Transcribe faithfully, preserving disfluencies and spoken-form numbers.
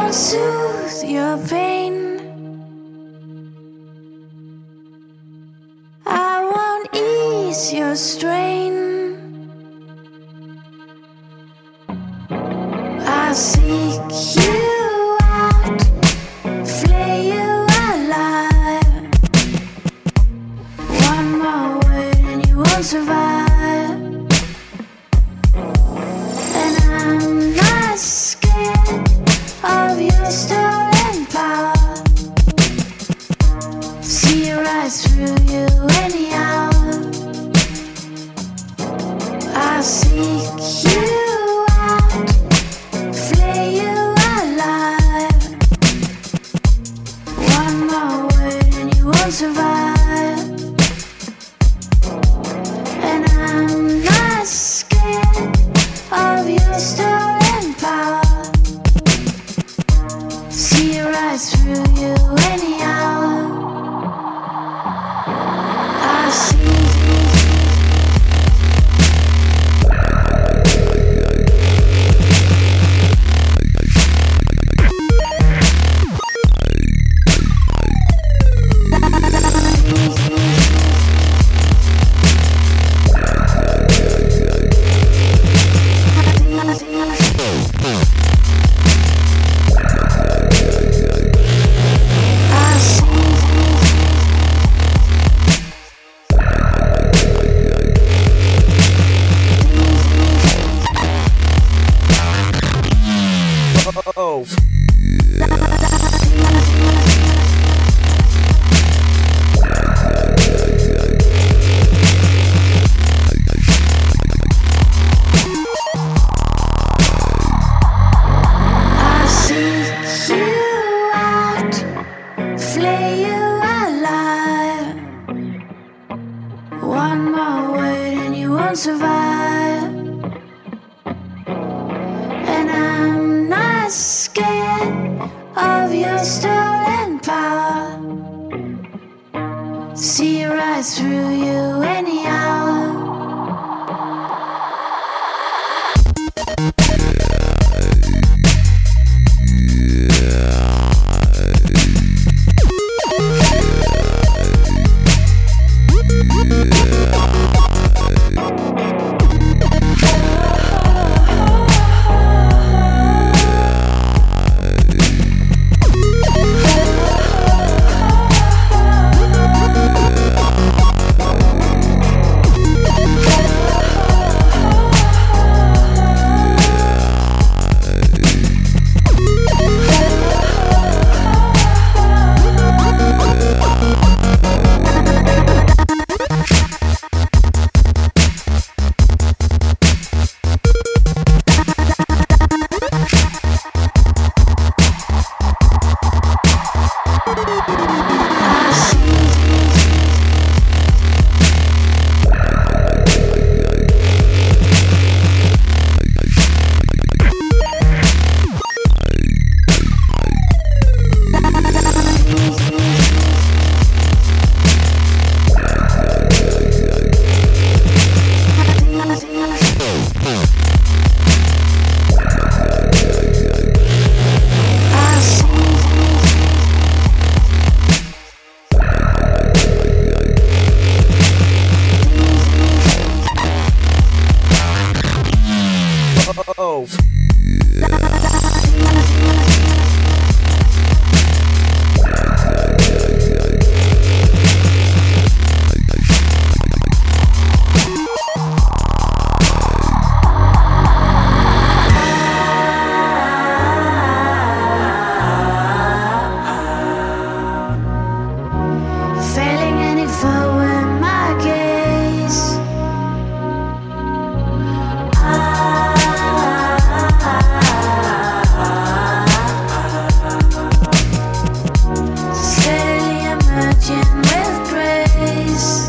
soothe your pain. I won't ease your strain. I'll seek you out, flay you alive. One more word and you won't survive. And I'm not scared of your stolen power. See right through you anyhow. I'll seek you out, flay you alive. One more word and you won't survive. And I'm not scared of your stolen power. See right through you anyhow. I see. Oh. I'll seek you out, flay you alive. One more word and you won't survive. And I'm not scared of your stolen power. See right through you anyhow. Oh. Failing any foe in my gaze. Steadily emerging with grace.